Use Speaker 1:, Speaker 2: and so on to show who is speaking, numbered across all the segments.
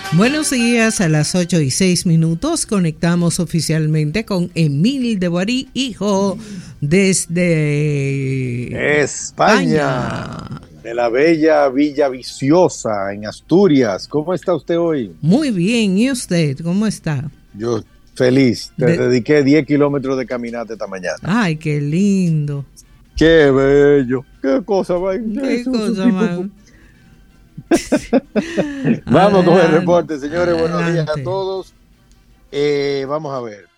Speaker 1: Buenos días, a las 8:06. Conectamos oficialmente con Emil de Boarí, hijo, desde
Speaker 2: España, de la bella Villa Viciosa, en Asturias. ¿Cómo está usted hoy?
Speaker 1: Muy bien, ¿y usted cómo está?
Speaker 2: Yo feliz, te dediqué 10 kilómetros de caminata esta mañana.
Speaker 1: Ay, qué lindo.
Speaker 2: Qué bello, qué cosa más.
Speaker 1: Qué cosa más.
Speaker 2: Vamos con el reporte, señores.
Speaker 1: Adelante.
Speaker 2: Buenos días a todos. Vamos a ver.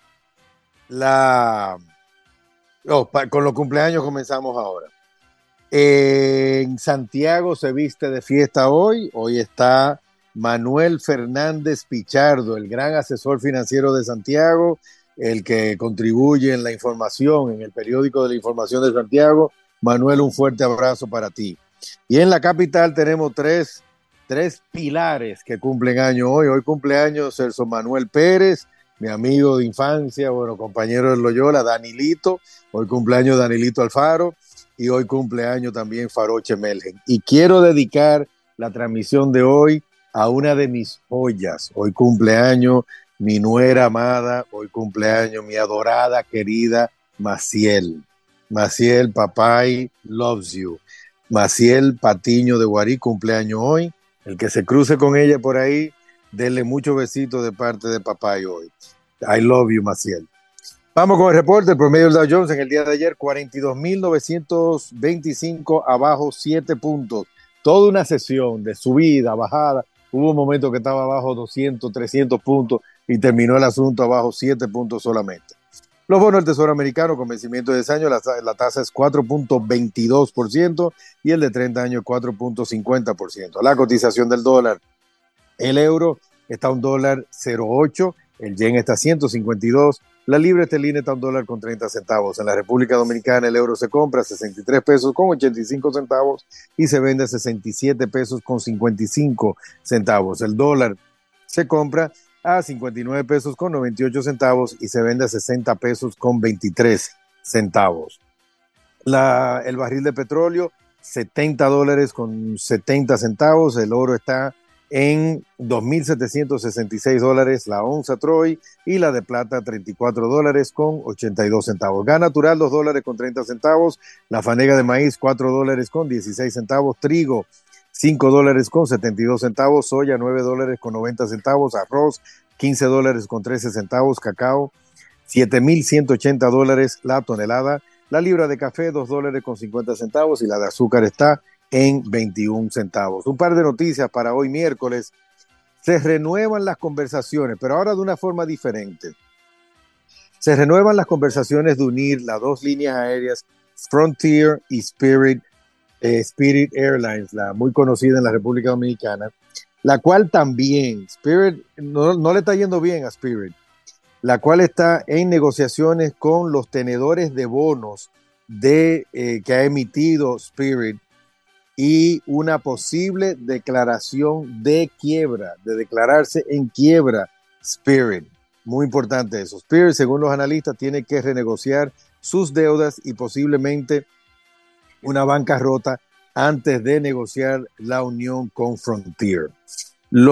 Speaker 2: Con los cumpleaños comenzamos ahora. En Santiago se viste de fiesta hoy. Hoy está Manuel Fernández Pichardo, el gran asesor financiero de Santiago, el que contribuye en la información, en el periódico de la información de Santiago. Manuel, un fuerte abrazo para ti. Y en la capital tenemos tres pilares que cumplen año hoy. Hoy cumpleaños Celso Manuel Pérez, mi amigo de infancia, compañero de Loyola, Danilito. Hoy cumpleaños Danilito Alfaro y hoy cumpleaños también Faroche Melgen. Y quiero dedicar la transmisión de hoy a una de mis joyas. Hoy cumpleaños mi nuera amada, hoy cumpleaños mi adorada, querida Maciel. Maciel, papay, loves you. Maciel Patiño de Guarí, cumpleaños hoy. El que se cruce con ella por ahí, denle muchos besitos de parte de papá hoy. I love you, Maciel. Vamos con el reporte. El promedio del Dow Jones en el día de ayer, 42.925, abajo 7 puntos. Toda una sesión de subida, bajada. Hubo un momento que estaba abajo 200, 300 puntos y terminó el asunto abajo 7 puntos solamente. Los bonos del Tesoro Americano con vencimiento de 10 años, la tasa es 4.22% y el de 30 años 4.50%. La cotización del dólar, el euro está a $1.08, el yen está a 152, la libra esterlina está a $1.30. En la República Dominicana el euro se compra a 63 pesos con 85 centavos y se vende a 67 pesos con 55 centavos. El dólar se compra a 59 pesos con 98 centavos y se vende a 60 pesos con 23 centavos. El barril de petróleo, $70 con 70 centavos. El oro está en $2.766 la onza Troy y la de plata $34 con 82 centavos. Gas natural $2 con 30 centavos. La fanega de maíz $4 con 16 centavos. Trigo $5 con 72 centavos, soya $9 con 90 centavos, arroz $15 con 13 centavos, cacao $7.180 la tonelada, la libra de café $2 con 50 centavos y la de azúcar está en 21 centavos. Un par de noticias para hoy miércoles. Se renuevan las conversaciones, pero ahora de una forma diferente. Se renuevan las conversaciones de unir las dos líneas aéreas Frontier y Spirit Airlines, la muy conocida en la República Dominicana, la cual también, Spirit, no le está yendo bien a Spirit, la cual está en negociaciones con los tenedores de bonos que ha emitido Spirit y una posible declaración de quiebra, de declararse en quiebra Spirit. Muy importante eso. Spirit, según los analistas, tiene que renegociar sus deudas y posiblemente una bancarrota antes de negociar la unión con Frontier. El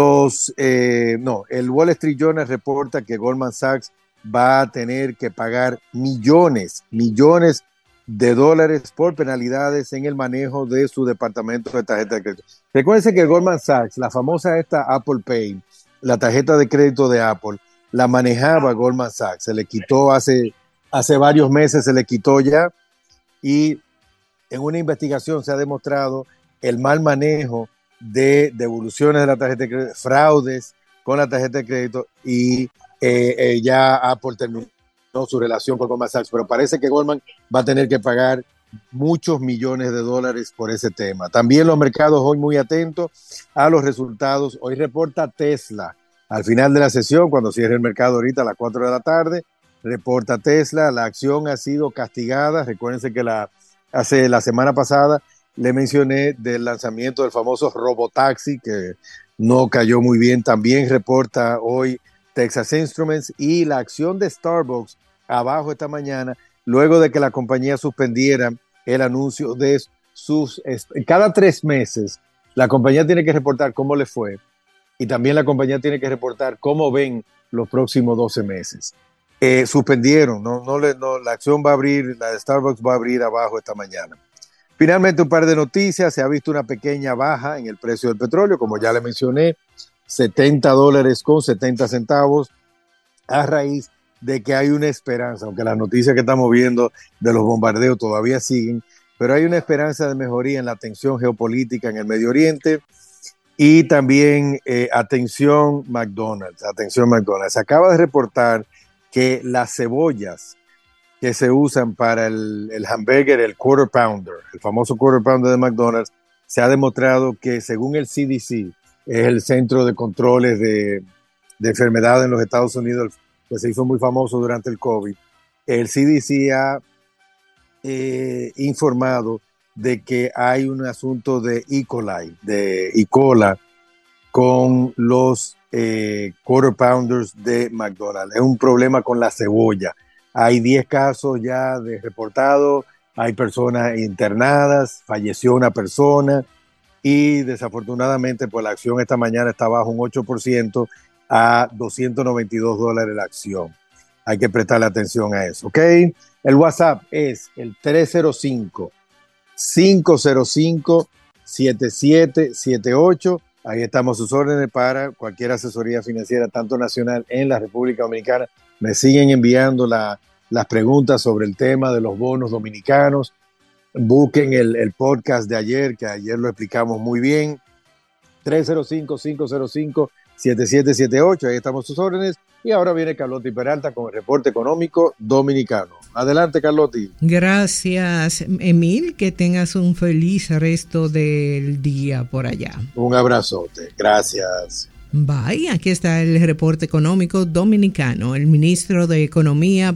Speaker 2: Wall Street Journal reporta que Goldman Sachs va a tener que pagar millones de dólares por penalidades en el manejo de su departamento de tarjeta de crédito. Recuérdense que Goldman Sachs, la famosa Apple Pay, la tarjeta de crédito de Apple, la manejaba Goldman Sachs. Se le quitó hace varios meses, se le quitó ya, y en una investigación se ha demostrado el mal manejo de devoluciones de la tarjeta de crédito, fraudes con la tarjeta de crédito, y ya Apple terminó su relación con Goldman Sachs, pero parece que Goldman va a tener que pagar muchos millones de dólares por ese tema. También los mercados hoy muy atentos a los resultados. Hoy reporta Tesla al final de la sesión, cuando cierre el mercado ahorita a las 4 de la tarde, reporta Tesla. La acción ha sido castigada. Recuérdense que la semana pasada le mencioné del lanzamiento del famoso robotaxi que no cayó muy bien. También reporta hoy Texas Instruments, y la acción de Starbucks abajo esta mañana, luego de que la compañía suspendiera el anuncio de cada 3 meses la compañía tiene que reportar cómo le fue y también la compañía tiene que reportar cómo ven los próximos 12 meses. Suspendieron, la acción va a abrir, la de Starbucks va a abrir abajo esta mañana. Finalmente, un par de noticias. Se ha visto una pequeña baja en el precio del petróleo, como ya le mencioné, $70.70 a raíz de que hay una esperanza, aunque las noticias que estamos viendo de los bombardeos todavía siguen, pero hay una esperanza de mejoría en la tensión geopolítica en el Medio Oriente y también atención McDonald's. Se acaba de reportar que las cebollas que se usan para el hamburger, el Quarter Pounder, el famoso Quarter Pounder de McDonald's, se ha demostrado que según el CDC, es el Centro de Controles de Enfermedades en los Estados Unidos, que se hizo muy famoso durante el COVID, el CDC ha informado de que hay un asunto de E. coli, de E. coli, con los Quarter Pounders de McDonald's. Es un problema con la cebolla. Hay 10 casos ya reportados, hay personas internadas, falleció una persona y desafortunadamente pues la acción esta mañana está bajo un 8% a $292 la acción. Hay que prestarle atención a eso, ¿ok? El WhatsApp es el 305-505-7778. Ahí estamos sus órdenes para cualquier asesoría financiera, tanto nacional en la República Dominicana. Me siguen enviando las preguntas sobre el tema de los bonos dominicanos. Busquen el podcast de ayer, que ayer lo explicamos muy bien. 305-505-7778. Ahí estamos sus órdenes. Y ahora viene Carlotti Peralta con el reporte económico dominicano. Adelante, Carlotti.
Speaker 1: Gracias, Emil. Que tengas un feliz resto del día por allá.
Speaker 2: Un abrazote. Gracias.
Speaker 1: Bye. Aquí está el reporte económico dominicano. El ministro de Economía